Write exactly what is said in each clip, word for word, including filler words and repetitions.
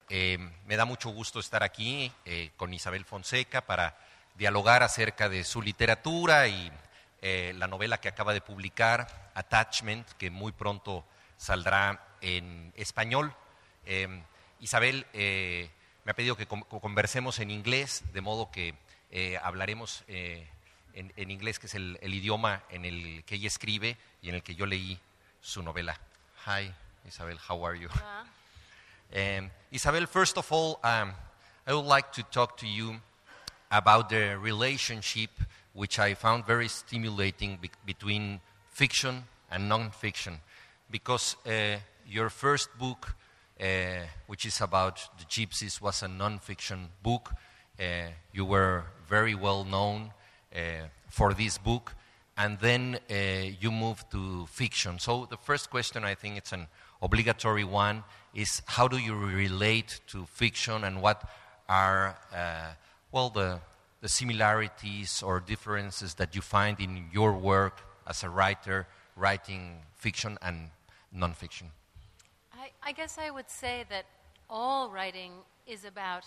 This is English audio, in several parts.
Eh, me da mucho gusto estar aquí eh, con Isabel Fonseca para dialogar acerca de su literatura y eh, la novela que acaba de publicar, Attachment, que muy pronto saldrá en español. Eh, Isabel eh, me ha pedido que com- conversemos en inglés, de modo que eh, hablaremos eh, en, en inglés, que es el, el idioma en el que ella escribe y en el que yo leí su novela. Hi, Isabel, how are you? Um, Isabel, first of all, um, I would like to talk to you about the relationship, which I found very stimulating, be- between fiction and non-fiction, because uh, your first book, uh, which is about the gypsies, was a non-fiction book. Uh, you were very well known uh, for this book, and then uh, you moved to fiction. So the first question, I think it's an obligatory one, is how do you relate to fiction, and what are, uh, well, the, the similarities or differences that you find in your work as a writer, writing fiction and non-fiction? I, I guess I would say that all writing is about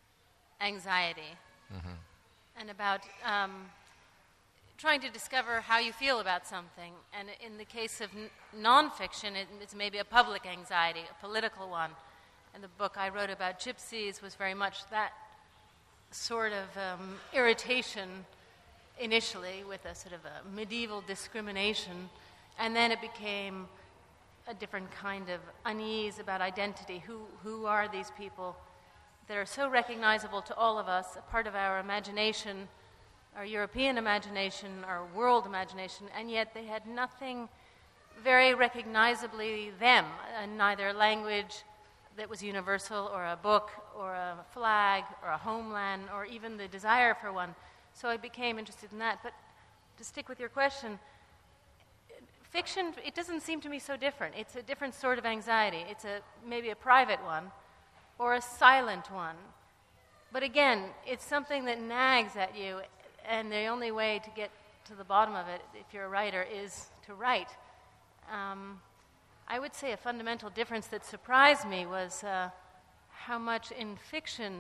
anxiety Mm-hmm. and about um, trying to discover how you feel about something. And in the case of n- nonfiction, it, it's maybe a public anxiety, a political one. And the book I wrote about gypsies was very much that sort of um, irritation initially, with a sort of a medieval discrimination. And then it became a different kind of unease about identity. Who, who are these people that are so recognizable to all of us, a part of our imagination, our European imagination, our world imagination, and yet they had nothing very recognizably them, uh, neither language that was universal, or a book, or a flag, or a homeland, or even the desire for one. So I became interested in that. But to stick with your question, fiction, it doesn't seem to me so different. It's a different sort of anxiety. It's a maybe a private one, or a silent one. But again, it's something that nags at you, and the only way to get to the bottom of it, if you're a writer, is to write. Um, I would say a fundamental difference that surprised me was uh, how much in fiction,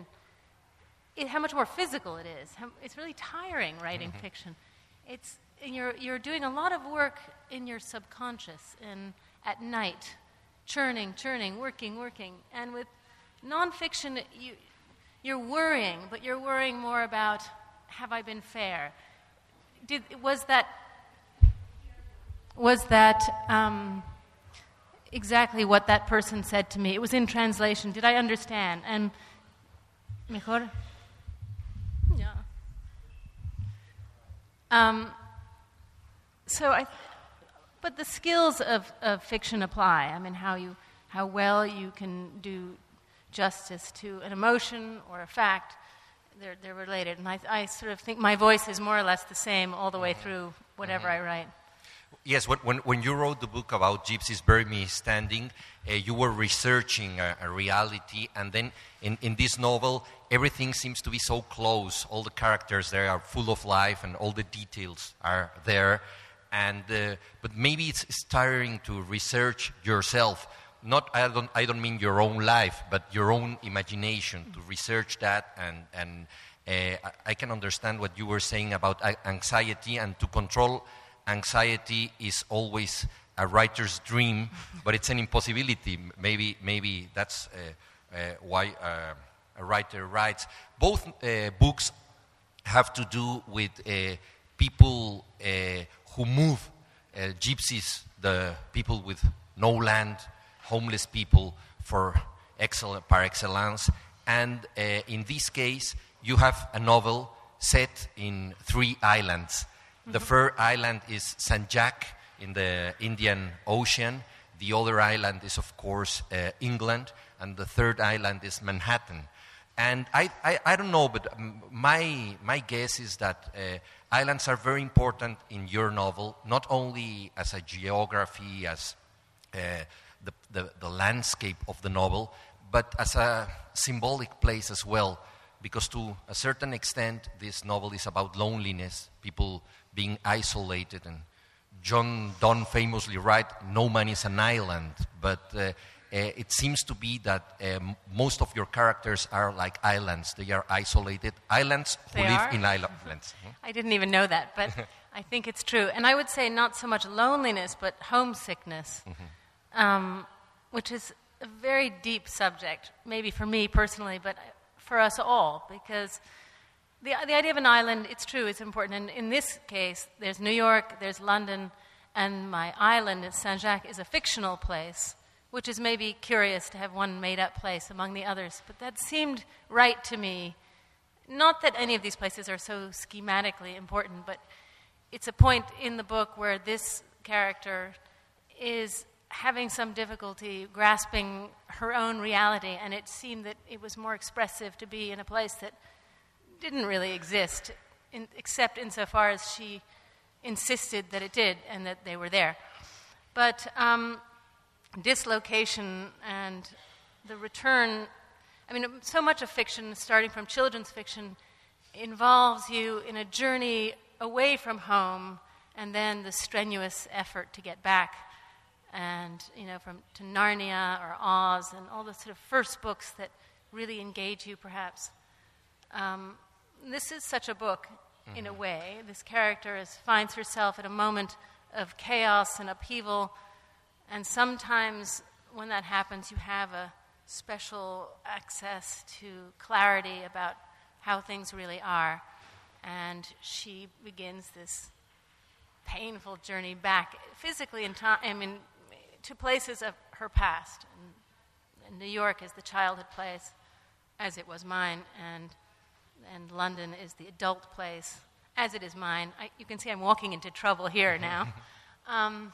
it, how much more physical it is. How, it's really tiring writing mm-hmm. fiction. It's and you're you're doing a lot of work in your subconscious and at night, churning, churning, working, working. And with nonfiction, you you're worrying, but you're worrying more about, have I been fair? Did was that was that um, exactly what that person said to me? It was in translation. Did I understand? And mejor, yeah. Um, so I, but the skills of, of fiction apply. I mean, how you how well you can do justice to an emotion or a fact. They're, they're related, and I, I sort of think my voice is more or less the same all the way through whatever mm-hmm. I write. Yes, when, when, when you wrote the book about gypsies, Bury Me Standing, uh, you were researching a, a reality, and then in, in this novel, everything seems to be so close. All the characters there are full of life, and all the details are there. And uh, but maybe it's, it's tiring to research yourself. Not, I don't, I don't mean your own life, but your own imagination, to research that, and, and uh, I can understand what you were saying about anxiety, and to control anxiety is always a writer's dream, but it's an impossibility. Maybe, maybe that's uh, uh, why uh, a writer writes. Both uh, books have to do with uh, people uh, who move, uh, gypsies, the people with no land, homeless people for excellent, par excellence. And uh, in this case, you have a novel set in three islands. Mm-hmm. The first island is Saint Jack in the Indian Ocean. The other island is, of course, uh, England. And the third island is Manhattan. And I, I, I don't know, but my, my guess is that uh, islands are very important in your novel, not only as a geography, as uh, the, the, the landscape of the novel, but as a symbolic place as well, because to a certain extent, this novel is about loneliness, people being isolated. And John Donne famously writes, "No man is an island," but uh, uh, it seems to be that um, most of your characters are like islands. They are isolated islands who They live are? in islands. I didn't even know that, but I think it's true. And I would say not so much loneliness, but homesickness, um, which is a very deep subject, maybe for me personally, but for us all, because the, the idea of an island, it's true, it's important. And in this case, there's New York, there's London, and my island, Saint-Jacques, is a fictional place, which is maybe curious to have one made-up place among the others. But that seemed right to me. Not that any of these places are so schematically important, but it's a point in the book where this character is having some difficulty grasping her own reality, and it seemed that it was more expressive to be in a place that didn't really exist, in, except insofar as she insisted that it did and that they were there. But um, dislocation and the return, I mean, so much of fiction, starting from children's fiction, involves you in a journey away from home and then the strenuous effort to get back. And, you know, from to Narnia or Oz and all the sort of first books that really engage you, perhaps. Um, this is such a book, mm-hmm. in a way. This character is, finds herself at a moment of chaos and upheaval, and sometimes when that happens, you have a special access to clarity about how things really are. And she begins this painful journey back, physically in time, I mean, to places of her past. And, and New York is the childhood place, as it was mine, and and London is the adult place, as it is mine. I, you can see I'm walking into trouble here now. Um,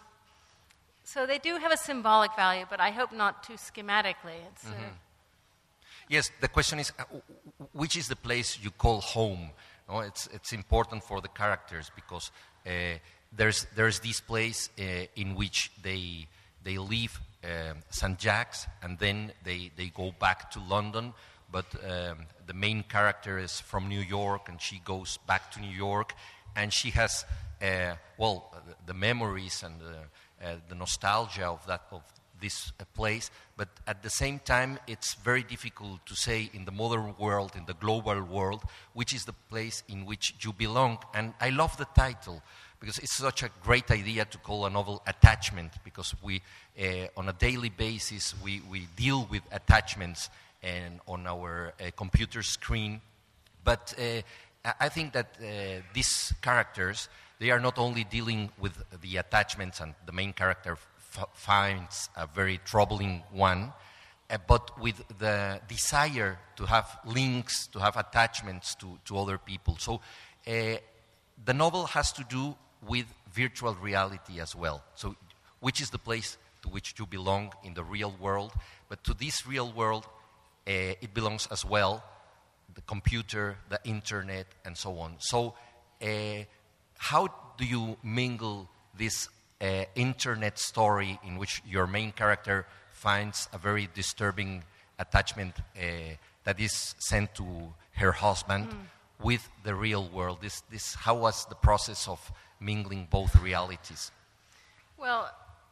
so they do have a symbolic value, but I hope not too schematically. It's, mm-hmm. uh, Yes, the question is, uh, which is the place you call home? No, it's it's important for the characters because uh, there's there's this place uh, in which they they leave uh, Saint-Jacques and then they, they go back to London. But um, the main character is from New York, and she goes back to New York, and she has uh, well the memories and the, uh, the nostalgia of that of this uh, place. But at the same time, it's very difficult to say in the modern world, in the global world, which is the place in which you belong. And I love the title, because it's such a great idea to call a novel Attachment, because we, uh, on a daily basis, we, we deal with attachments and on our uh, computer screen. But uh, I think that uh, these characters, they are not only dealing with the attachments, and the main character f- finds a very troubling one, uh, but with the desire to have links, to have attachments to, to other people. So uh, the novel has to do with virtual reality as well. So which is the place to which you belong in the real world, but to this real world, uh, it belongs as well the computer, the internet, and so on. So uh, how do you mingle this uh, internet story in which your main character finds a very disturbing attachment uh, that is sent to her husband mm. with the real world? This, this, how was the process of mingling both realities? Well,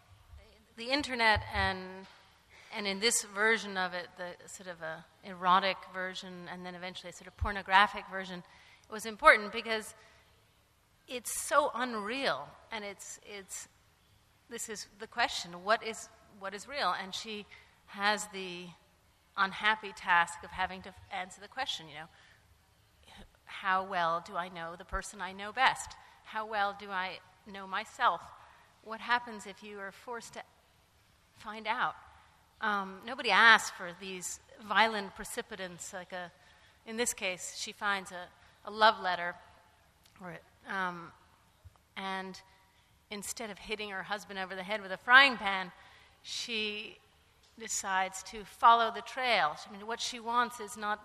the internet and and in this version of it, the sort of a erotic version and then eventually a sort of pornographic version, it was important because it's so unreal, and it's it's this is the question: what is what is real? And she has the unhappy task of having to answer the question. You know, how well do I know the person I know best? How well do I know myself? What happens if you are forced to find out? Um, nobody asks for these violent precipitants. Like a, in this case, she finds a, a love letter, or, um, and instead of hitting her husband over the head with a frying pan, she decides to follow the trail. I mean, what she wants is not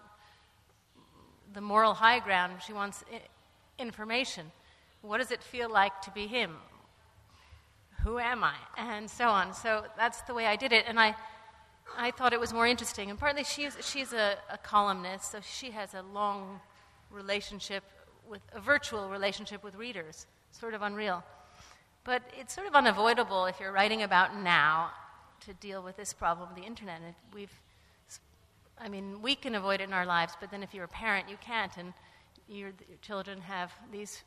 the moral high ground. She wants I- information. What does it feel like to be him? Who am I? And so on. So that's the way I did it. And I I thought it was more interesting. And partly she's, she's a, a columnist, so she has a long relationship with, a virtual relationship with readers, sort of unreal. But it's sort of unavoidable if you're writing about now, to deal with this problem of the internet. And we've, I mean, we can avoid it in our lives, but then if you're a parent, you can't, and your, your children have these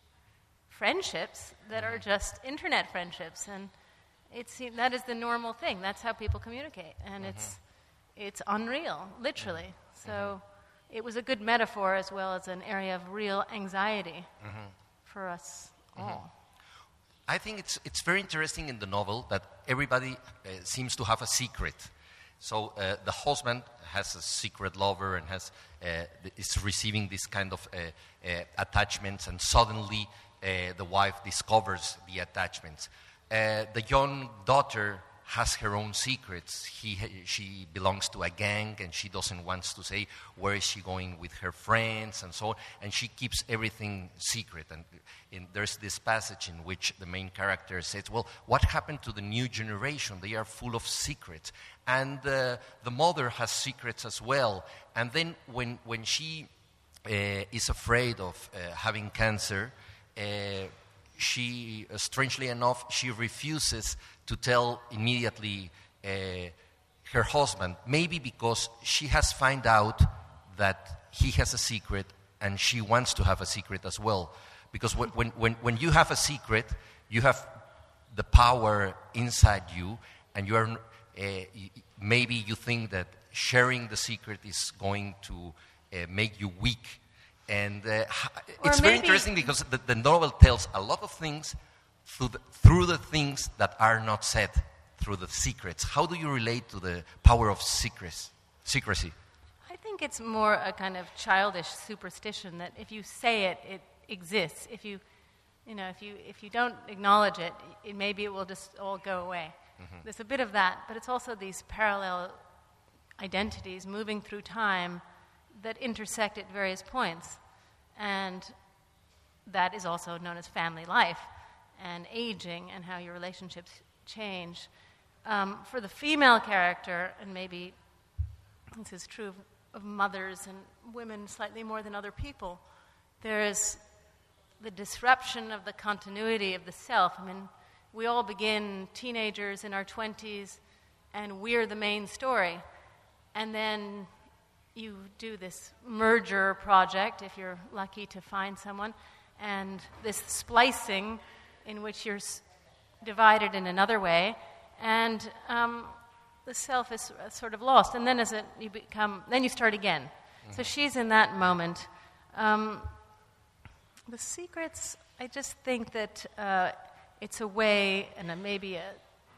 friendships that are just internet friendships, and it's that is the normal thing. That's how people communicate, and mm-hmm. it's it's unreal, literally. So mm-hmm. it was a good metaphor as well as an area of real anxiety mm-hmm. for us all. Mm-hmm. I think it's it's very interesting in the novel that everybody uh, seems to have a secret. So uh, the husband has a secret lover and has uh, is receiving this kind of uh, uh, attachments, and suddenly uh, the wife discovers the attachments. Uh, the young daughter has her own secrets. He, she belongs to a gang, and she doesn't want to say where is she going with her friends and so on, and she keeps everything secret. And in, there's this passage in which the main character says, well, what happened to the new generation? They are full of secrets. And uh, the mother has secrets as well. And then when, when she uh, is afraid of uh, having cancer, uh, she, uh, strangely enough, she refuses to tell immediately uh, her husband, maybe because she has found out that he has a secret and she wants to have a secret as well. Because when, when, when you have a secret, you have the power inside you, and you are, uh, maybe you think that sharing the secret is going to uh, make you weak. And uh, it's very interesting because the, the novel tells a lot of things through the, through the things that are not said, through the secrets. How do you relate to the power of secrets, secrecy? I think it's more a kind of childish superstition that if you say it, it exists. If you, you know, if you if you don't acknowledge it, it maybe it will just all go away. Mm-hmm. There's a bit of that, but it's also these parallel identities moving through time that intersect at various points. And that is also known as family life and aging and how your relationships change. Um, for the female character, and maybe this is true of, of mothers and women slightly more than other people, there is the disruption of the continuity of the self. I mean, we all begin teenagers in our twenties, and we're the main story. And then you do this merger project, if you're lucky to find someone, and this splicing in which you're s- divided in another way, and um, the self is uh, sort of lost. And then as it, you become, then you start again. Mm-hmm. So she's in that moment. Um, the secrets, I just think that uh, it's a way, and a, maybe a,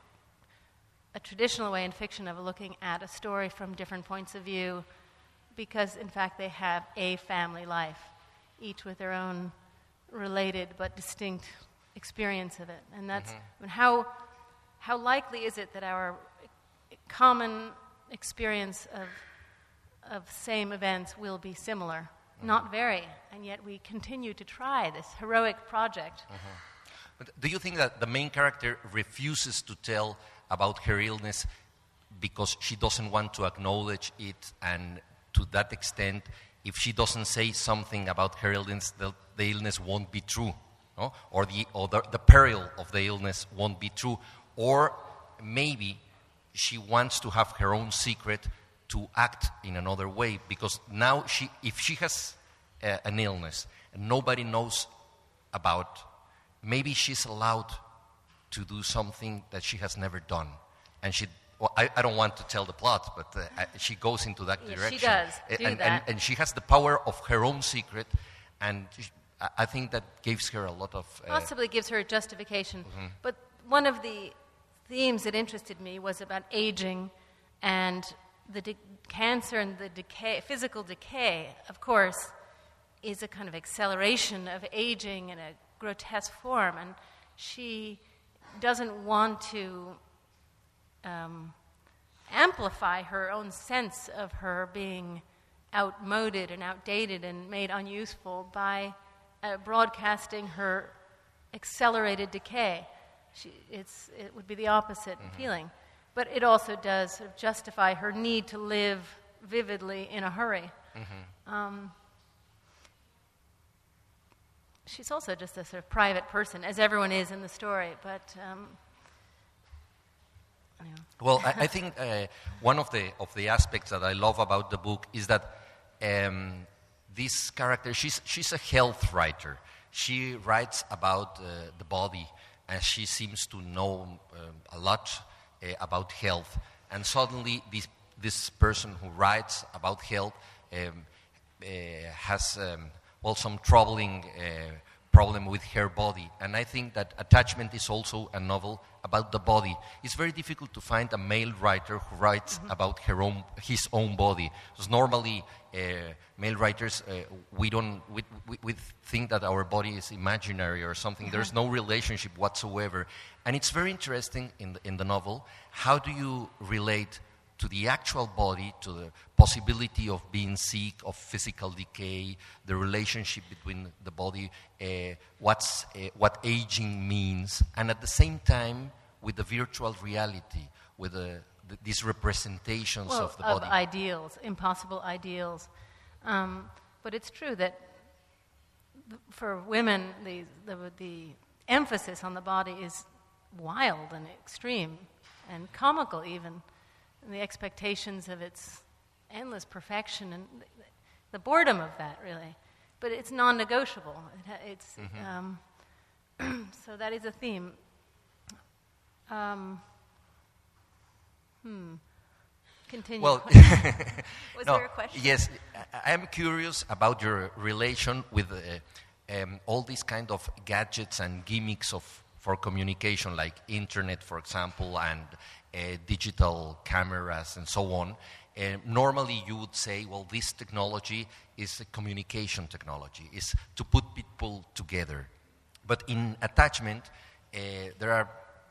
a traditional way in fiction of looking at a story from different points of view, because, in fact, they have a family life, each with their own related but distinct experience of it. And that's, mm-hmm. I mean, how, how likely is it that our common experience of, of same events will be similar? Mm-hmm. Not very, and yet we continue to try this heroic project. Mm-hmm. But do you think that the main character refuses to tell about her illness because she doesn't want to acknowledge it, and to that extent, if she doesn't say something about her illness, the, the illness won't be true, no? or, the, or the, the peril of the illness won't be true, or maybe she wants to have her own secret to act in another way, because now she, if she has uh, an illness and nobody knows about, maybe she's allowed to do something that she has never done, and she. Well, I, I don't want to tell the plot, but uh, I, she goes into that yes, direction. She does do and, that. And, and she has the power of her own secret, and she, I think that gives her a lot of... Uh, Possibly gives her a justification. Mm-hmm. But one of the themes that interested me was about aging and the de- cancer and the decay, physical decay, of course, is a kind of acceleration of aging in a grotesque form, and she doesn't want to Um, amplify her own sense of her being outmoded and outdated and made unuseful by uh, broadcasting her accelerated decay. She, it's, it would be the opposite mm-hmm. feeling. But it also does sort of justify her need to live vividly in a hurry. Mm-hmm. Um, she's also just a sort of private person, as everyone is in the story, but... Um, Yeah. Well, I, I think uh, one of the of the aspects that I love about the book is that um, this character, she's she's a health writer. She writes about uh, the body, and she seems to know um, a lot uh, about health. And suddenly, this this person who writes about health um, uh, has um, well some troubling uh, problem with her body. And I think that Attachment is also a novel about the body. It's very difficult to find a male writer who writes mm-hmm. about her own, his own body. Because normally, uh, male writers, uh, we don't, we, we, we think that our body is imaginary or something. Mm-hmm. There's no relationship whatsoever. And it's very interesting in the, in the novel, how do you relate to the actual body, to the possibility of being sick, of physical decay, the relationship between the body, uh, what's, uh, what aging means, and at the same time with the virtual reality, with the, the, these representations well, of the of body. ideals, impossible ideals. Um, but it's true that th- for women, the, the, the emphasis on the body is wild and extreme and comical even. And the expectations of its endless perfection and the boredom of that, really. But it's non-negotiable. It ha- it's mm-hmm. um, so that is a theme. Um, hmm. Continue. Well, was no, there a question? Yes, I am curious about your relation with uh, um, all these kind of gadgets and gimmicks of for communication, like internet, for example, and uh, digital cameras and so on. Uh, normally you would say, well, this technology is a communication technology, is to put people together. But in Attachment, uh, there are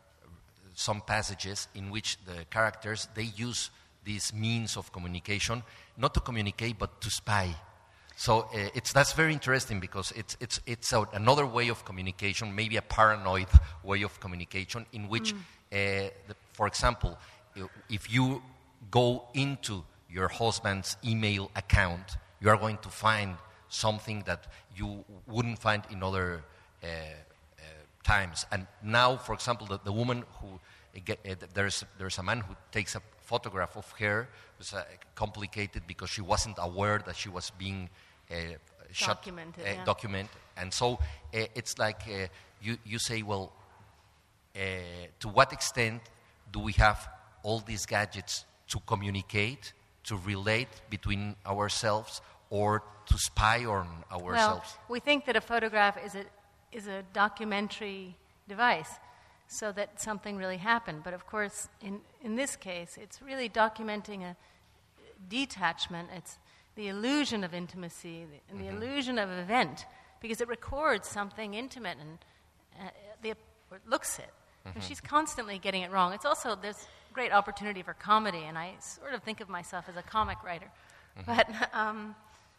some passages in which the characters, they use these means of communication, not to communicate, but to spy. So uh, it's that's very interesting because it's it's it's a, another way of communication, maybe a paranoid way of communication, in which, mm. uh, the, for example, if you go into your husband's email account, you are going to find something that you wouldn't find in other uh, uh, times. And now, for example, the, the woman who uh, get, uh, there's there's a man who takes a photograph of her. It was uh, complicated because she wasn't aware that she was being uh, shot, documented. Uh, yeah. document. And so uh, it's like uh, you you say, well, uh, to what extent do we have all these gadgets to communicate, to relate between ourselves, or to spy on ourselves? Well, we think that a photograph is a is a documentary device, so that something really happened. But of course, in, in this case, it's really documenting a detachment. It's the illusion of intimacy, the, mm-hmm. the illusion of an event, because it records something intimate and uh, the, or it looks it. Mm-hmm. And she's constantly getting it wrong. It's also, there's great opportunity for comedy, and I sort of think of myself as a comic writer. Mm-hmm. But um,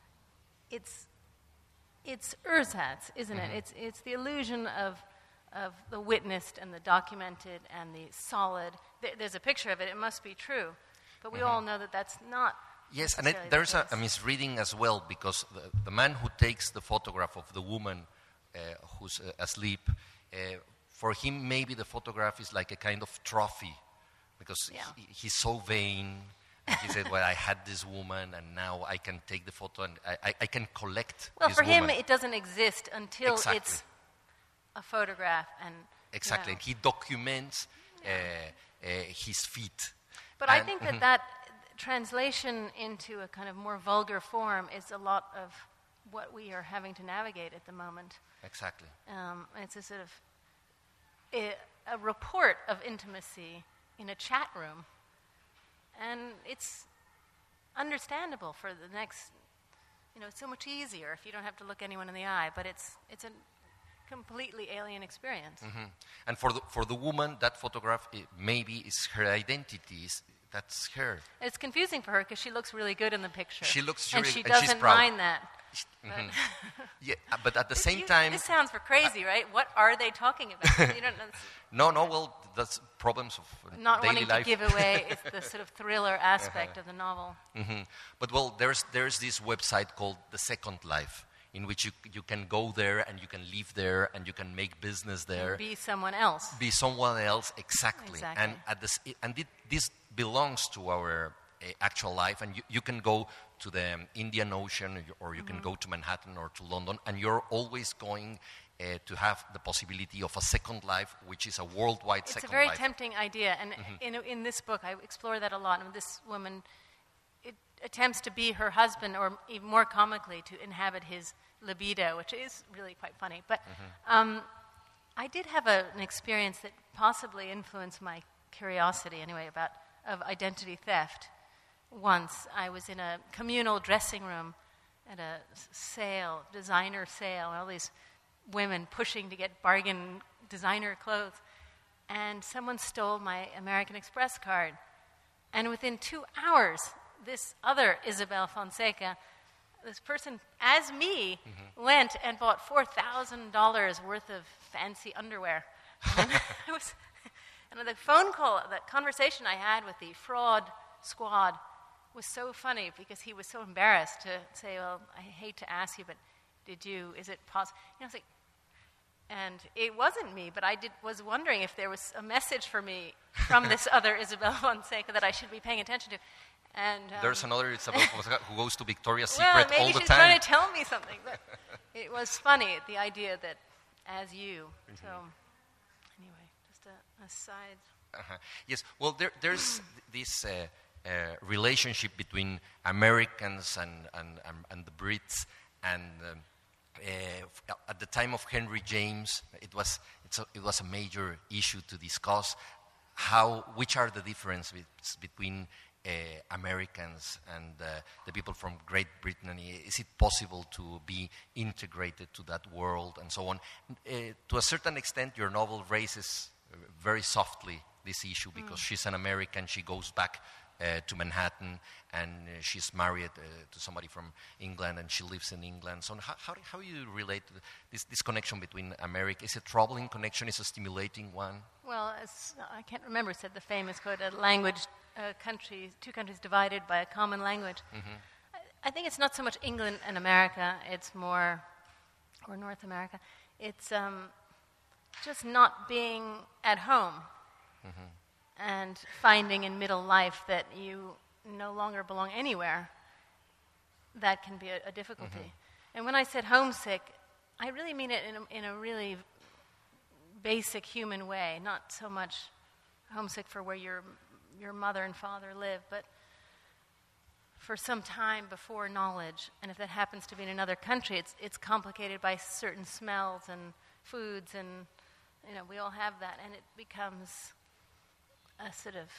it's it's ersatz, isn't mm-hmm. it? It's it's the illusion of of the witnessed and the documented and the solid. Th- there's a picture of it. It must be true. But we mm-hmm. all know that that's not. Yes, and it, there's a, a misreading as well, because the, the man who takes the photograph of the woman uh, who's uh, asleep, uh, for him maybe the photograph is like a kind of trophy, because yeah. he, he's so vain. And he said, well, I had this woman, and now I can take the photo, and I, I, I can collect well, this for woman. him, it doesn't exist until exactly. it's a photograph. and Exactly, you know. and he documents uh, uh, his feet. But and I think that that translation into a kind of more vulgar form is a lot of what we are having to navigate at the moment. Exactly. Um, it's a sort of a, a report of intimacy in a chat room. And it's understandable for the next, you know, it's so much easier if you don't have to look anyone in the eye, but it's it's a completely alien experience. Mm-hmm. And for the for the woman, that photograph it maybe is her identity. Is, that's her. It's confusing for her because she looks really good in the picture. She looks and really, she and doesn't she's proud. mind that. Mm-hmm. Yeah, but at the same you, time, this sounds for crazy, uh, right? What are they talking about? You don't know. No, no. Well, that's problems of not daily wanting life. to give away is the sort of thriller aspect uh-huh. of the novel. Mm-hmm. But well, there's there's this website called The Second Life, in which you, you can go there and you can live there and you can make business there. And be someone else. Be someone else, exactly. Exactly. And, at this, and it, this belongs to our uh, actual life. And you, you can go to the um, Indian Ocean, or you mm-hmm. can go to Manhattan or to London, and you're always going uh, to have the possibility of a second life, which is a worldwide it's second life. It's a very life. tempting idea. And mm-hmm. in, in this book, I explore that a lot. And this woman it attempts to be her husband, or even more comically, to inhabit his libido, which is really quite funny. But mm-hmm. um, I did have a, an experience that possibly influenced my curiosity, anyway, about of identity theft. Once I was in a communal dressing room at a sale, designer sale, and all these women pushing to get bargain designer clothes, and someone stole my American Express card. And within two hours, this other Isabel Fonseca, this person, as me, mm-hmm. went and bought four thousand dollars worth of fancy underwear. And I was, and the phone call, the conversation I had with the fraud squad was so funny, because he was so embarrassed to say, well, I hate to ask you, but did you, is it possible? You know, I was like, and it wasn't me, but I did, was wondering if there was a message for me from this other Isabel Fonseca that I should be paying attention to. And um, there's another Isabel Fonseca who goes to Victoria's Secret well, maybe all the she's time. trying to tell me something, but it was funny, the idea that as you. Mm-hmm. So anyway, just a, a side. Uh-huh. Yes, well, there, there's this uh, uh, relationship between Americans and, and, and, and the Brits, and um, uh, at the time of Henry James, it was, it's a, it was a major issue to discuss how, which are the differences between Uh, Americans and uh, the people from Great Britain. Is it possible to be integrated to that world and so on? Uh, to a certain extent, your novel raises uh, very softly this issue, because mm. she's an American, she goes back uh, to Manhattan, and uh, she's married uh, to somebody from England, and she lives in England. So how, how, how do you relate to this, this connection between America? Is it a troubling connection? Is it a stimulating one? Well, as I can't remember, said the famous quote, a language, a country, two countries divided by a common language. Mm-hmm. I, I think it's not so much England and America, it's more, or North America, it's um, just not being at home. Mm-hmm. And finding in middle life that you no longer belong anywhere. That can be a, a difficulty. Mm-hmm. And when I said homesick, I really mean it in a, in a really basic human way, not so much homesick for where your your mother and father live, but for some time before knowledge. And if that happens to be in another country, it's it's complicated by certain smells and foods, and you know we all have that, and it becomes a sort of,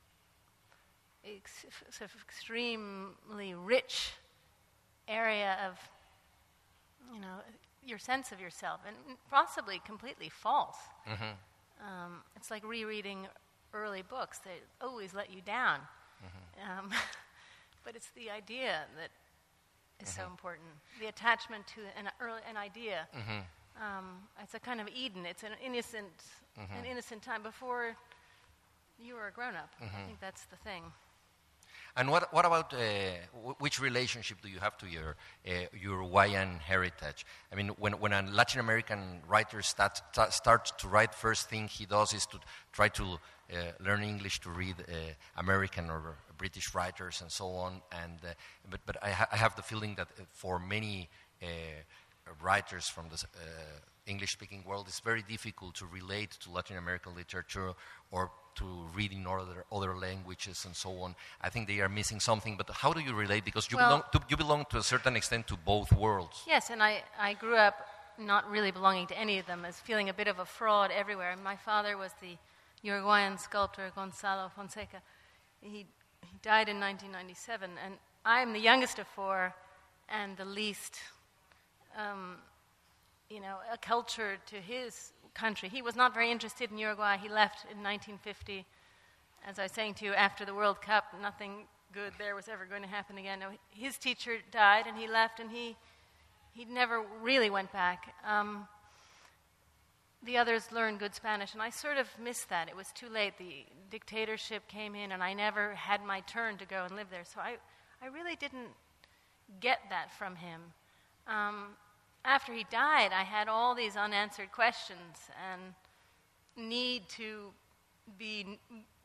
ex- sort of extremely rich area of, you know, your sense of yourself, and possibly completely false. Mm-hmm. Um, it's like rereading early books. They always let you down. Mm-hmm. Um, but it's the idea that is mm-hmm. so important. The attachment to an, early, an idea. Mm-hmm. Um, it's a kind of Eden. It's an innocent, mm-hmm. an innocent time before you were a grown-up. Mm-hmm. I think that's the thing. And what what about uh, w- which relationship do you have to your uh, your Hawaiian heritage? I mean, when when a Latin American writer starts st- starts to write, first thing he does is to try to uh, learn English to read uh, American or British writers and so on. And uh, but but I, ha- I have the feeling that for many uh, writers from the uh, English-speaking world, it's very difficult to relate to Latin American literature or to read in other other languages and so on. I think they are missing something. But how do you relate? Because you well, belong to, you belong to a certain extent to both worlds. Yes, and I, I grew up not really belonging to any of them, as feeling a bit of a fraud everywhere. My father was the Uruguayan sculptor Gonzalo Fonseca. He he died in nineteen ninety-seven, and I'm the youngest of four, and the least, um, you know, accultured to his country. He was not very interested in Uruguay. He left in nineteen fifty. As I was saying to you, after the World Cup, nothing good there was ever going to happen again. No, his teacher died, and he left, and he he never really went back. Um, the others learned good Spanish, and I sort of missed that. It was too late. The dictatorship came in, and I never had my turn to go and live there. So I, I really didn't get that from him. Um, after he died, I had all these unanswered questions and need to be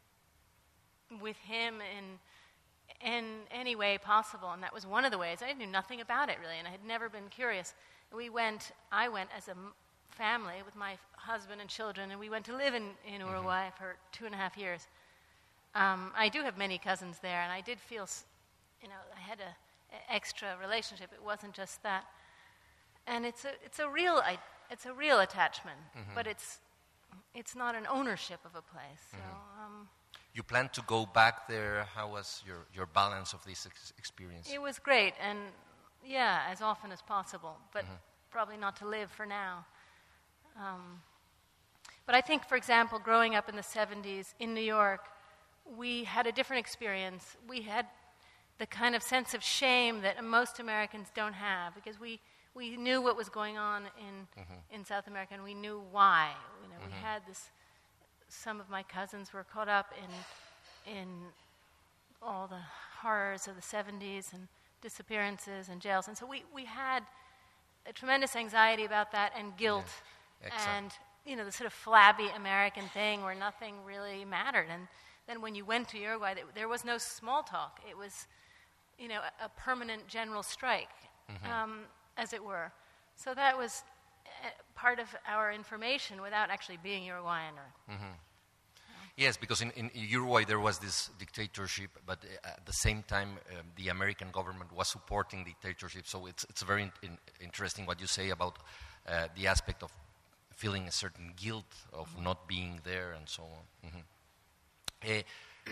with him in in any way possible, and that was one of the ways. I knew nothing about it really, and I had never been curious. We went, I went as a family with my husband and children, and we went to live in, in Uruguay mm-hmm. for two and a half years. Um, I do have many cousins there, and I did feel, you know, I had a, a extra relationship. It wasn't just that, and it's a it's a real it's a real attachment, mm-hmm. but it's it's not an ownership of a place. So. Mm-hmm. Um, You plan to go back there? How was your, your balance of this ex- experience? It was great, and yeah, as often as possible, but mm-hmm. probably not to live for now. Um, but I think, for example, growing up in the seventies in New York, we had a different experience. We had the kind of sense of shame that most Americans don't have, because we, we knew what was going on in mm-hmm. in South America, and we knew why. You know, mm-hmm. we had this. Some of my cousins were caught up in in all the horrors of the seventies and disappearances and jails. And so we, we had a tremendous anxiety about that and guilt yeah, and, you know, the sort of flabby American thing where nothing really mattered. And then when you went to Uruguay, there was no small talk. It was, you know, a, a permanent general strike, mm-hmm. um, as it were. So that was part of our information without actually being Uruguayan. Or, mm-hmm. yeah. Yes, because in, in Uruguay there was this dictatorship, but at the same time um, the American government was supporting dictatorship. So it's it's very in, in, interesting what you say about uh, the aspect of feeling a certain guilt of mm-hmm. not being there and so on. Mm-hmm. Uh,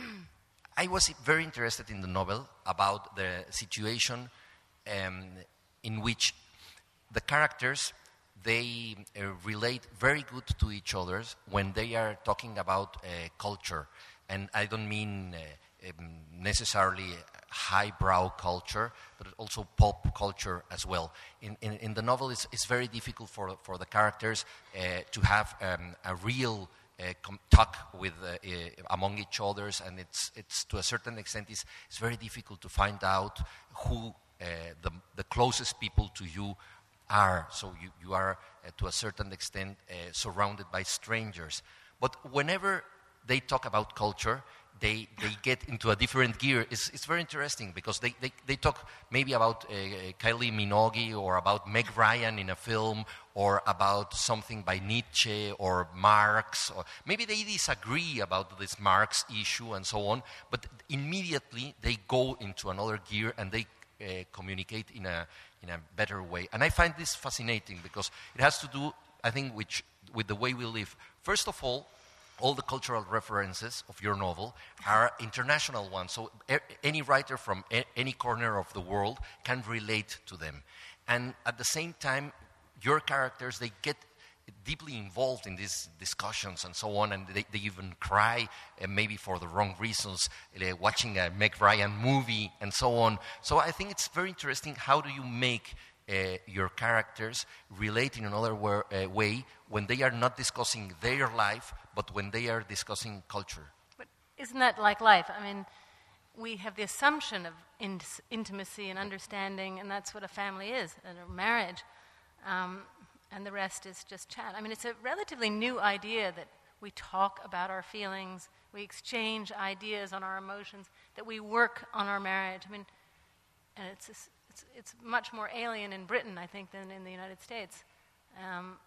I was very interested in the novel about the situation um, in which the characters, they uh, relate very good to each other when they are talking about uh, culture. And I don't mean uh, um, necessarily highbrow culture, but also pop culture as well. In, in, in the novel, it's, it's very difficult for, for the characters uh, to have um, a real uh, com- talk with, uh, uh, among each other, and it's, it's to a certain extent, it's, it's very difficult to find out who uh, the, the closest people to you are. So you, you are, uh, to a certain extent, uh, surrounded by strangers. But whenever they talk about culture, they, they get into a different gear. It's, it's very interesting because they, they, they talk maybe about uh, Kylie Minogue or about Meg Ryan in a film or about something by Nietzsche or Marx. Or maybe they disagree about this Marx issue and so on, but immediately they go into another gear and they uh, communicate in a in a better way. And I find this fascinating because it has to do, I think, with, with the way we live. First of all, all the cultural references of your novel are international ones. So er, any writer from a, any corner of the world can relate to them. And at the same time, your characters, they get deeply involved in these discussions and so on, and they, they even cry, uh, maybe for the wrong reasons, uh, watching a Meg Ryan movie and so on. So I think it's very interesting, how do you make uh, your characters relate in another wa- uh, way when they are not discussing their life, but when they are discussing culture? But isn't that like life? I mean, we have the assumption of in- intimacy and understanding, and that's what a family is, and a marriage. Um, and the rest is just chat. I mean, it's a relatively new idea that we talk about our feelings, we exchange ideas on our emotions, that we work on our marriage. I mean, and it's it's it's much more alien in Britain, I think, than in the United States. Um,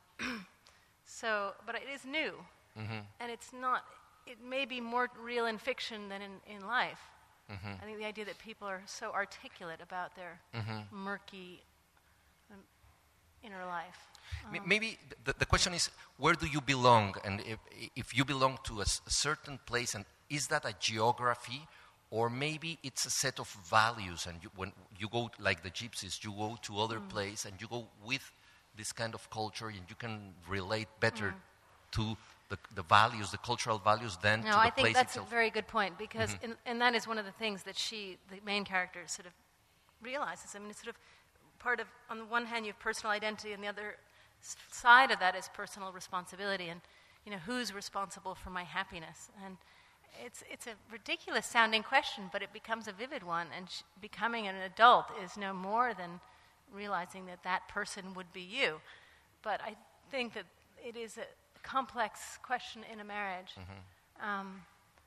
so, but it is new, mm-hmm. and it's not. It may be more real in fiction than in, in life. Mm-hmm. I think the idea that people are so articulate about their mm-hmm. murky um, inner life. Um, Maybe the, the question is, where do you belong? And if, if you belong to a, a certain place, and is that a geography, or maybe it's a set of values, and you, when you go, like the gypsies, you go to other mm. place, and you go with this kind of culture, and you can relate better mm. to the, the values, the cultural values, than no, to the I think place that's itself. a very good point, because, mm-hmm. in, and that is one of the things that she, the main character, sort of realizes. I mean, it's sort of part of, on the one hand, you have personal identity, and the other side of that is personal responsibility, and, you know, who's responsible for my happiness? And it's it's a ridiculous sounding question, but it becomes a vivid one, and sh- becoming an adult is no more than realizing that that person would be you. But I think that it is a complex question in a marriage. Mm-hmm. Um,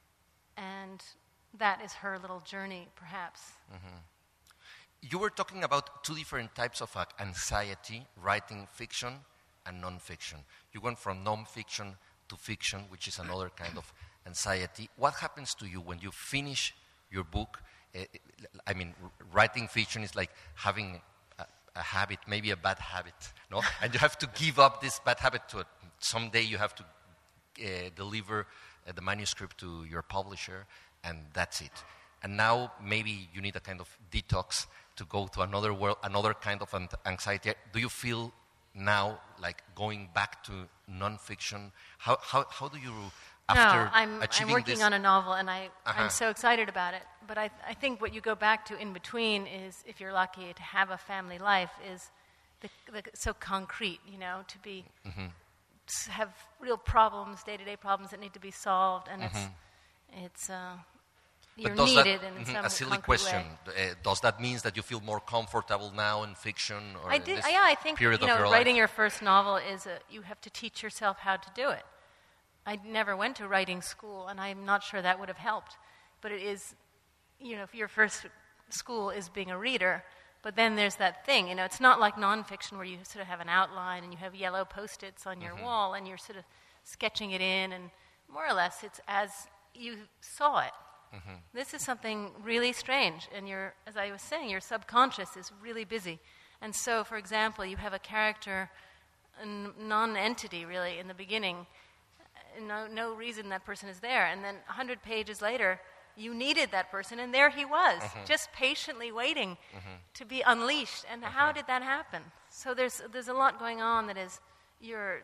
and that is her little journey, perhaps. Mm-hmm. You were talking about two different types of uh, anxiety, writing fiction and non-fiction. You went from non-fiction to fiction, which is another kind of anxiety. What happens to you when you finish your book? Uh, I mean, r- writing fiction is like having a, a habit, maybe a bad habit, no? And you have to give up this bad habit to it. Someday you have to uh, deliver uh, the manuscript to your publisher, and that's it. And now maybe you need a kind of detox to go to another world, another kind of anxiety. Do you feel now like going back to nonfiction? How how how do you after no, I'm, achieving I'm working this? on a novel, and I Uh-huh. I'm so excited about it. But I I think what you go back to in between is, if you're lucky to have a family life, is the, the so concrete. You know, to be Mm-hmm. s- have real problems, day to day problems that need to be solved, and Mm-hmm. it's it's. Uh, But You're does that- needed in mhm, some a silly concrete question. way. Uh, does that mean that you feel more comfortable now in fiction, or I in did. this Yeah, I think you period of know, your writing life? your first novel is a, you have to teach yourself how to do it. I never went to writing school, and I'm not sure that would have helped. But it is, you know, if your first school is being a reader, but then there's that thing. You know, it's not like nonfiction where you sort of have an outline and you have yellow Post-its on your Mm-hmm. wall and you're sort of sketching it in, and more or less it's as you saw it. Mm-hmm. This is something really strange, and your, as I was saying, your subconscious is really busy. And so, for example, you have a character, a n- non-entity really in the beginning, uh, no, no reason that person is there, and then one hundred pages later, you needed that person, and there he was, Mm-hmm. just patiently waiting to be unleashed. And how did that happen? So there's there's a lot going on that is you're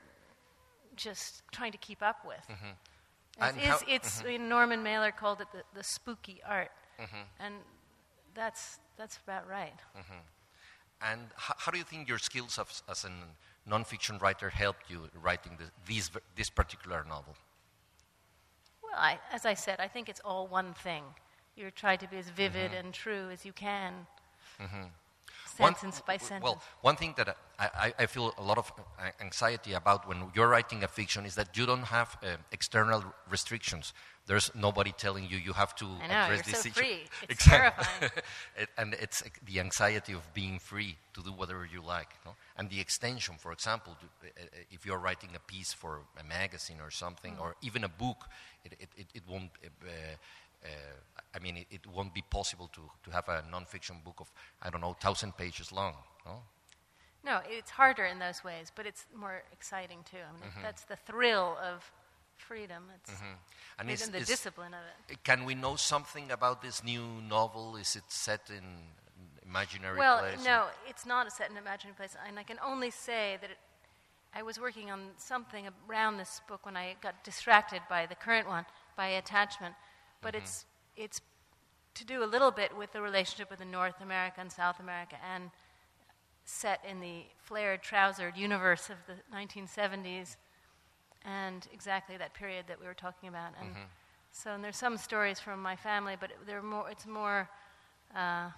just trying to keep up with. And It is, how- it's Norman Mailer called it the, the spooky art, Mm-hmm. and that's that's about right. And how, how do you think your skills as, as a nonfiction writer helped you writing the, this, v- this particular novel? Well, I, as I said, I think it's all one thing. You try to be as vivid and true as you can, sentence by w- sentence. Well, one thing that I, I, I feel a lot of uh, anxiety about when you're writing a fiction is that you don't have uh, external restrictions. There's nobody telling you you have to I know, address you're this so issue. free. It's Exactly. terrifying. It- and it's uh, the anxiety of being free to do whatever you like. No? And the extension, for example, to, uh, uh, if you're writing a piece for a magazine or something, Mm. or even a book, it, it, it, it won't. Uh, uh, I mean, it, it won't be possible to, to have a nonfiction book of, I don't know, thousand pages long. No? No, it's harder in those ways, but it's more exciting too. I mean, Mm-hmm. that's the thrill of freedom. It's And even is- the is- discipline of it. Can we know something about this new novel? Is it set in imaginary Well, place? no, it's not a set in an imaginary place, and I can only say that it, I was working on something around this book when I got distracted by the current one, by attachment. But Mm-hmm. it's it's to do a little bit with the relationship with the North America and South America, and set in the flared, trousered universe of the nineteen seventies, and exactly that period that we were talking about. And Mm-hmm. so, and there's some stories from my family, but it- they're more. It's more. Uh,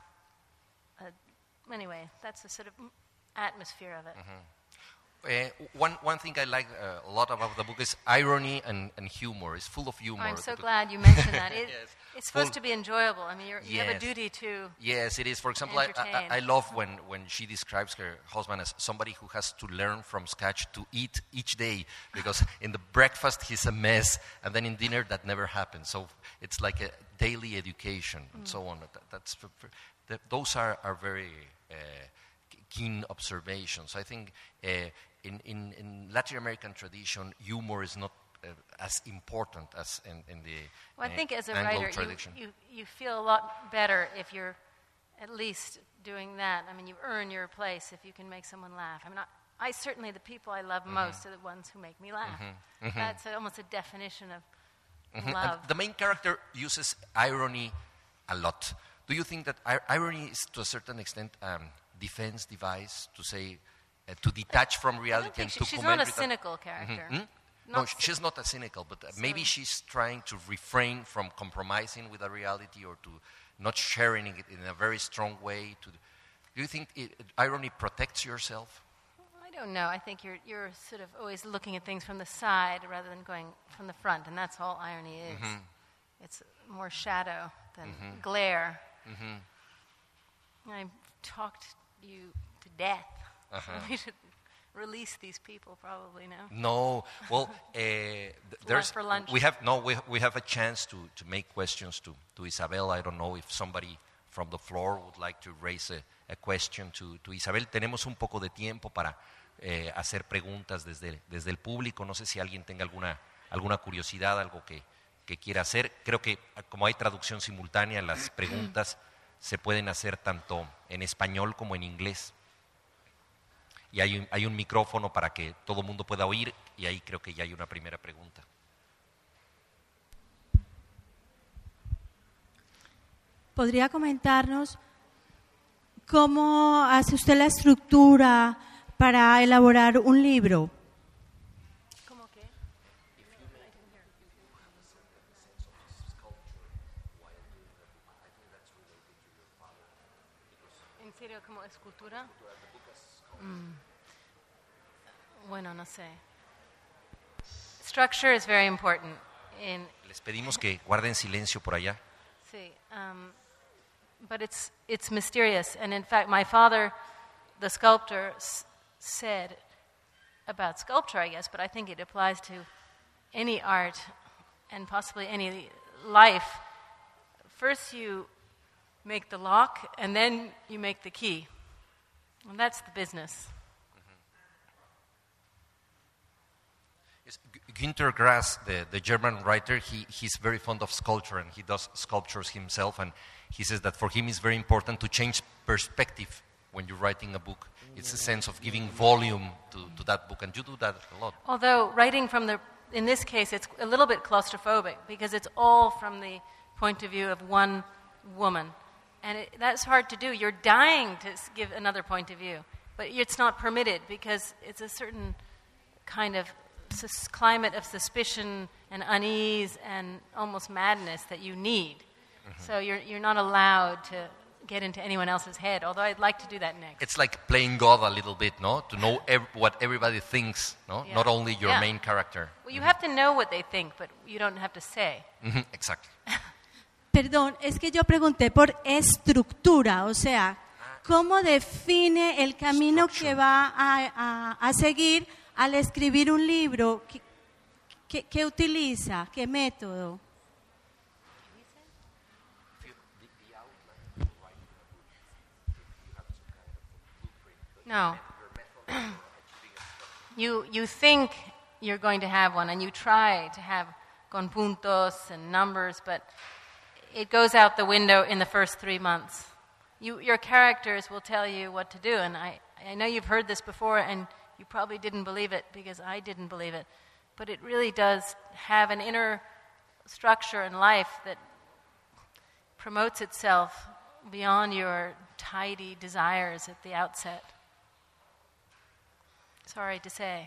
uh, anyway, that's the sort of atmosphere of it. Uh, one, one thing I like uh, a lot about the book is irony and, and humor. It's full of humor. I'm so But- glad you mentioned that. It, Yes. It's supposed Full- to be enjoyable. I mean, you're, you have a Yes. duty to. Yes, it is. For example, I, I, Entertain. I love when, when she describes her husband as somebody who has to learn from scratch to eat each day, because in the breakfast he's a mess, and then in dinner that never happens. So it's like a daily education and so on. That, that's f- f- that, those are, are very uh, keen observations. I think uh, in, in, in Latin American tradition, humor is not uh, as important as in, in the Well, I uh, think as a Anglo writer, you, tradition. you, you feel a lot better if you're at least doing that. I mean, you earn your place if you can make someone laugh. I mean, I, I certainly, the people I love Mm-hmm. most are the ones who make me laugh. That's a, almost a definition of Mhm. And love. the main character uses irony a lot. Do you think that ir- irony is, to a certain extent, um, defense device to say, uh, to detach from I don't reality think and she, to she's comment not a with cynical character. Hmm? Not No, cy- she's not a cynical, but uh, maybe So- she's trying to refrain from compromising with the reality, or to not sharing it in a very strong way. To Do you think it, irony protects yourself? I don't know. I think you're you're sort of always looking at things from the side rather than going from the front, and that's all irony is. Mm-hmm. It's more shadow than mm-hmm. glare. Mm-hmm. I've talked you to death. Uh-huh. So we should release these people probably now. No. Well, uh, th- there's for lunch. we have no we we have a chance to, to make questions to, to Isabel. I don't know if somebody from the floor would like to raise a, a question to, to Isabel. Tenemos un poco de tiempo para eh, hacer preguntas desde, desde el público. No sé si alguien tenga alguna, alguna curiosidad, algo que, que quiera hacer. Creo que como hay traducción simultánea, las preguntas se pueden hacer tanto en español como en inglés. Y hay un, hay un micrófono para que todo el mundo pueda oír, y ahí creo que ya hay una primera pregunta. ¿Podría comentarnos cómo hace usted la estructura para elaborar un libro? ¿Cómo qué? ¿En serio como escultura? Mm. Bueno, no sé. Structure is very important. In Les pedimos que guarden silencio por allá. Sí. Um, but it's it's mysterious, and in fact, my father, the sculptor, s- said about sculpture, I guess, but I think it applies to any art and possibly any life. First, you make the lock, and then you make the key, and that's the business. Günter Grass, the, the German writer, he, he's very fond of sculpture, and he does sculptures himself, and he says that for him it's very important to change perspective when you're writing a book. It's a sense of giving volume to, to that book, and you do that a lot. Although writing from the, in this case, it's a little bit claustrophobic, because it's all from the point of view of one woman, and it, that's hard to do. You're dying to give another point of view, but it's not permitted, because it's a certain kind of sus- climate of suspicion and unease and almost madness that you need. Mm-hmm. So you're you're not allowed to get into anyone else's head, although I'd like to do that next. It's like playing God a little bit, no? To know ev- what everybody thinks, no? Yeah. Not only your Yeah. main character. Well, you Mm-hmm. have to know what they think, but you don't have to say. Mm-hmm. Exactly. Perdón, es que yo pregunté por estructura, o sea, ¿cómo define el camino que va a, a, a seguir al escribir un libro? ¿Qué, qué, qué utiliza? ¿Qué método? No. you you think you're going to have one, and you try to have con puntos and numbers, but it goes out the window in the first three months. You, your characters will tell you what to do, and I, I know you've heard this before, and you probably didn't believe it because I didn't believe it, but it really does have an inner structure in life that promotes itself beyond your tidy desires at the outset. Sorry to say.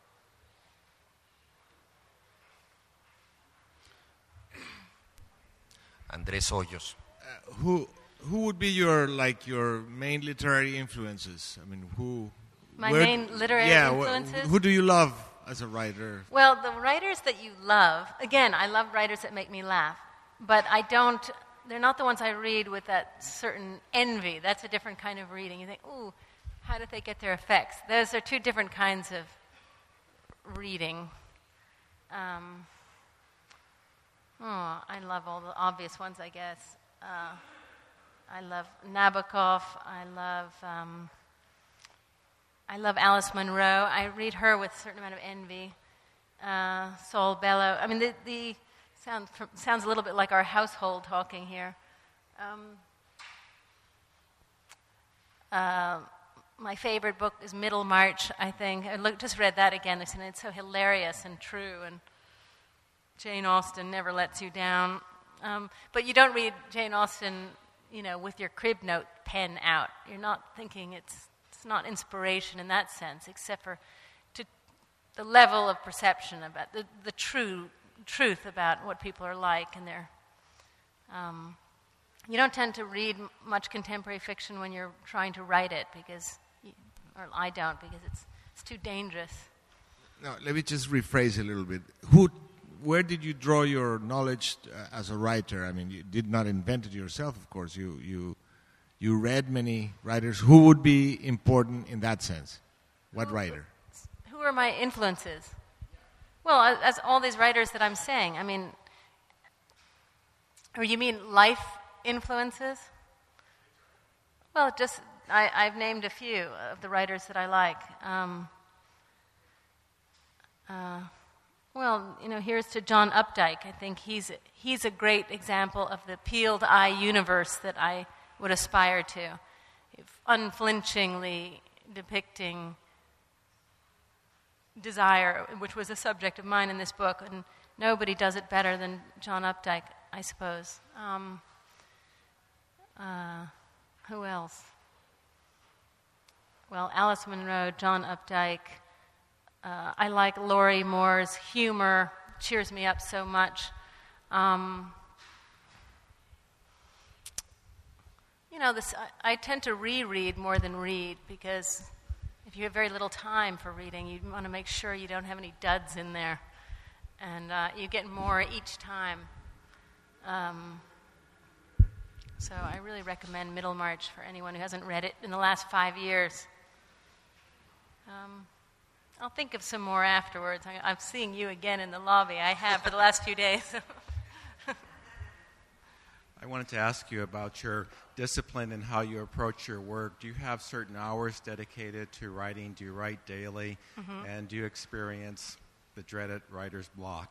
Andrés Hoyos. Uh, who who would be your like your main literary influences? I mean, who? My where- main literary yeah, wh- influences? who do you love as a writer? Well, the writers that you love, again, I love writers that make me laugh, but I don't, they're not the ones I read with that certain envy. That's a different kind of reading. You think, ooh, how did they get their effects? Those are two different kinds of reading. Um, oh, I love all the obvious ones, I guess. Uh, I love Nabokov. I love... Um, I love Alice Munro. I read her with a certain amount of envy. Uh, Saul Bellow. I mean, the, the sound, sounds a little bit like our household talking here. Um, uh, my favorite book is Middlemarch, I think. I look, just read that again, and it's so hilarious and true, and Jane Austen never lets you down. Um, but you don't read Jane Austen, you know, with your crib note pen out. You're not thinking it's... It's not inspiration in that sense, except for to the level of perception about the, the true truth about what people are like and their um, you don't tend to read m- much contemporary fiction when you're trying to write it, because, you, or I don't, because it's it's too dangerous. No, let me just rephrase a little bit. Who, where did you draw your knowledge uh, as a writer? I mean, you did not invent it yourself, of course. You you you read many writers. Who would be important in that sense? What Who- writer? Who are my influences? Well, as, as all these writers that I'm saying, I mean, or you mean life influences? Well, just I, I've named a few of the writers that I like. Um, uh, well, you know, here's to John Updike. I think he's he's a great example of the peeled eye universe that I would aspire to, unflinchingly depicting desire, which was a subject of mine in this book, and nobody does it better than John Updike, I suppose. Um, uh, who else? Well, Alice Munro, John Updike. Uh, I like Laurie Moore's humor, cheers me up so much. Um, you know, this I, I tend to reread more than read, because if you have very little time for reading, you want to make sure you don't have any duds in there. And uh, you get more each time. Um, so I really recommend Middlemarch for anyone who hasn't read it in the last five years. Um, I'll think of some more afterwards. I, I'm seeing you again in the lobby. I have for the last few days. I wanted to ask you about your discipline and how you approach your work. Do you have certain hours dedicated to writing? Do you write daily? Mm-hmm. And do you experience the dreaded writer's block?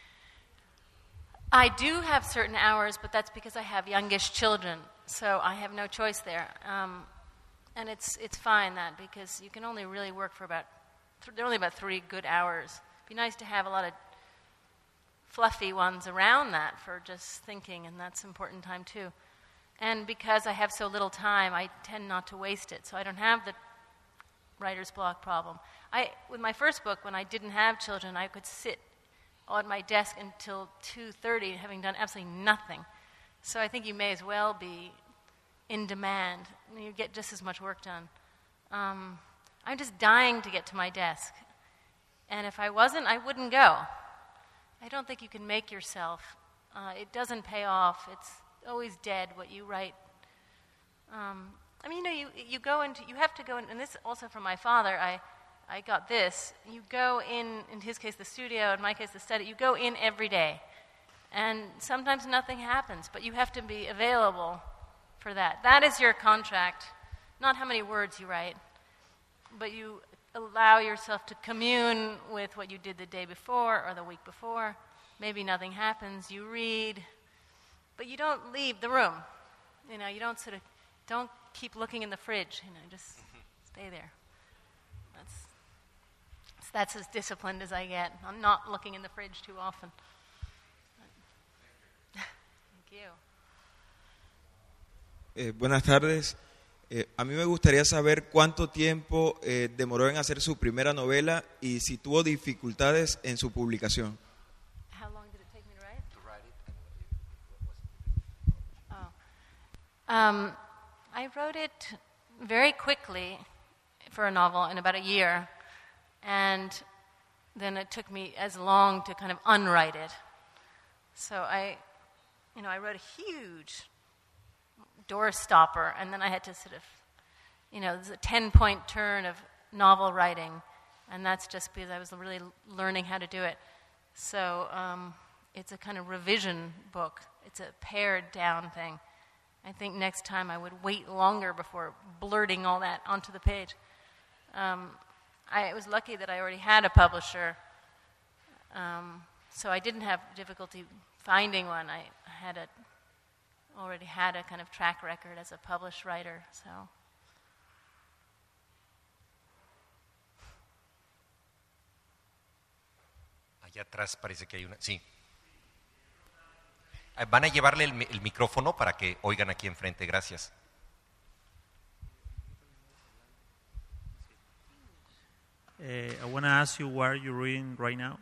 I do have certain hours, but that's because I have youngish children, so I have no choice there. Um, and it's it's fine that, because you can only really work for about th- there are only about three good hours. It'd be nice to have a lot of fluffy ones around that for just thinking, and that's important time too. And because I have so little time, I tend not to waste it, so I don't have the writer's block problem. I, with my first book, when I didn't have children, I could sit on my desk until two thirty, having done absolutely nothing. So I think you may as well be in demand. You get just as much work done. Um, I'm just dying to get to my desk. And if I wasn't, I wouldn't go. I don't think you can make yourself. Uh, it doesn't pay off. It's always dead, what you write. Um, I mean, you know, you, you go into, you have to go in, and this also from my father, I, I got this. You go in, in his case, the studio, in my case, the study. You go in every day. And sometimes nothing happens, but you have to be available for that. That is your contract, not how many words you write, but you allow yourself to commune with what you did the day before or the week before. Maybe nothing happens. You read, but you don't leave the room. You know, you don't sort of, don't keep looking in the fridge. You know, just stay there. That's that's as disciplined as I get. I'm not looking in the fridge too often. Thank you. Eh, buenas tardes. Eh, a mí me gustaría saber cuánto tiempo eh, demoró en hacer su primera novela y si tuvo dificultades en su publicación. How long did it take me to write? To write it. Oh. Um, I wrote it very quickly for a novel in about a year, and then it took me as long to kind of unwrite it. So I, you know, I wrote a huge door stopper, and then I had to sort of, you know, there's a ten-point turn of novel writing, and that's just because I was really learning how to do it. So um, it's a kind of revision book. It's a pared down thing. I think next time I would wait longer before blurting all that onto the page. Um, I was lucky that I already had a publisher, um, so I didn't have difficulty finding one. I had a already had a kind of track record as a published writer, so. Allá atrás parece que hay una. Sí. Eh, Van a llevarle el, mi- el micrófono para que oigan aquí enfrente. Gracias. Uh, I want to ask you what are you reading right now?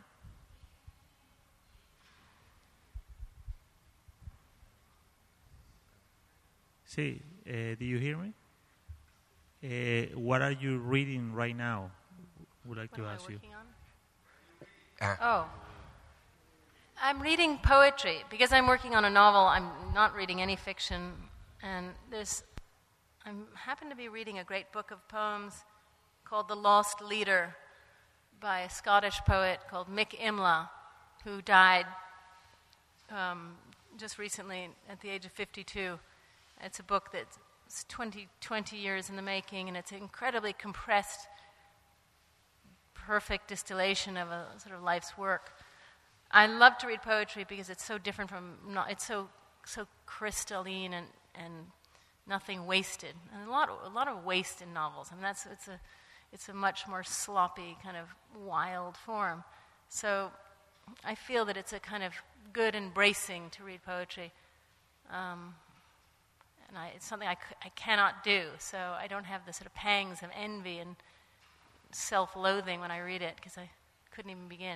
Sí, uh, do you hear me? Uh, what are you reading right now? Would like What to am I ask you. working on? Ah. Oh. I'm reading poetry. Because I'm working on a novel, I'm not reading any fiction. And there's, I happen to be reading a great book of poems called The Lost Leader by a Scottish poet called Mick Imla, who died um, just recently at the age of fifty-two. It's a book that's twenty, twenty years in the making, and it's an incredibly compressed, perfect distillation of a sort of life's work. I love to read poetry because it's so different from, no, it's so so crystalline and, and nothing wasted. And a lot of, a lot of waste in novels. I mean, that's it's a it's a much more sloppy kind of wild form. So I feel that it's a kind of good embracing to read poetry. Um, and I, it's something I, c- I cannot do, so I don't have the sort of pangs of envy and self-loathing when I read it, because I couldn't even begin.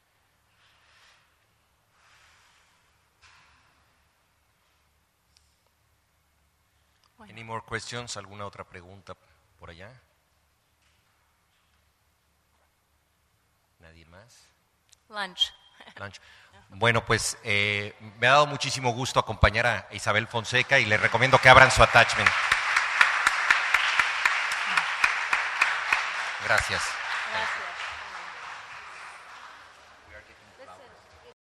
Bueno. Any more questions? ¿Alguna otra pregunta por allá? ¿Nadie más? Lunch. Lunch. Bueno, pues eh, me ha dado muchísimo gusto acompañar a Isabel Fonseca y les recomiendo que abran su attachment. Gracias. Gracias.